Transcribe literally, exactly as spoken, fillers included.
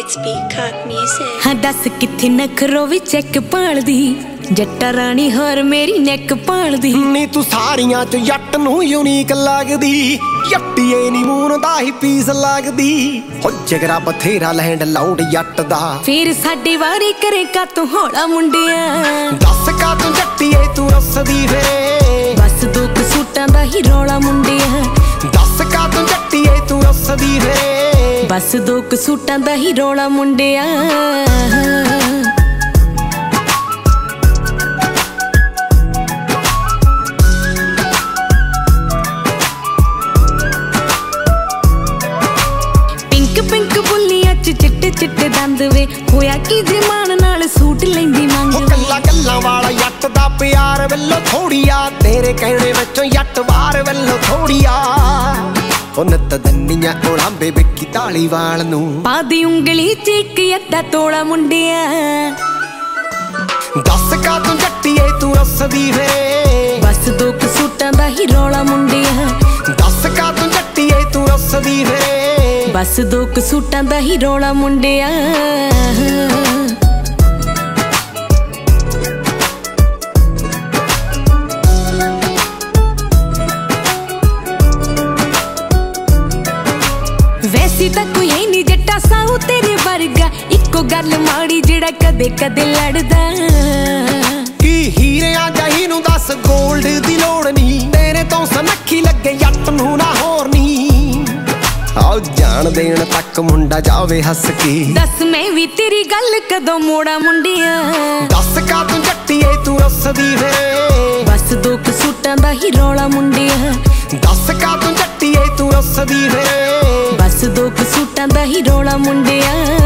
It's Peacock Music. हाँ दस किथे नखरो भी चेक पालदी जट्टा रानी हर मेरी नेक पालदी नी तू सारियां च जट नूं यूनीक लगदी जट्टीए नी मून दा ही पीस लगदी हो जिगरा बथेरा लैंड लाउंड जट दा फिर साडी वारी करे का तू होला मुंडिया दस का तू जट्टीए तू रसदी फिरे बस दो क सूटां दा ही रौला मुंडिया दस का तू जट्टीए तू रसदी फिरे बस दो क सूटां दा ही रौला मुंडिया पिंक बुलिया च चिट्टे चिट्टे दंद वे होया की जे मान नाल सूट लैंदी मंग कल्ला कल्ला वाला जट दा प्यार वल्लो थोड़िया तेरे कहने विचों जट वार वल्लो थोड़िया ओ नत दन्नियां ओलांबे बिक्की ताली वाल नूं पादी उंगली च इक अद्धा तोला मुंडिया दस का तू जट्टीए तू रसदी फिरे बस दो क सूटां दा ही रौला मुंडिया दस का तू जट्टीए तू रसदी फिरे बस दो क सूटां दा ही रौला मुंडिया वैसी तां कोई है नी जट्टा साहू तेरे वर्गा इक्को गल माड़ी जेड़ा कदे कदे लड़दा की हीरियां जाही नूं दस गोल्ड दी लोड़ नी तेरे तो सनखी लगे जट नूं ना होर नी आओ जान देण तक मुंडा जावे हस के दस मैं भी तेरी गल कदों मोड़ा मुंडिया दस का तू जट्टीए तू रसदी फिरे बस दो क सूटां दा ही रौला मुंडिया दस का तू जट्टीए तू रसदी फिरे बस दो क सूटां दा ही रौला मुंडिया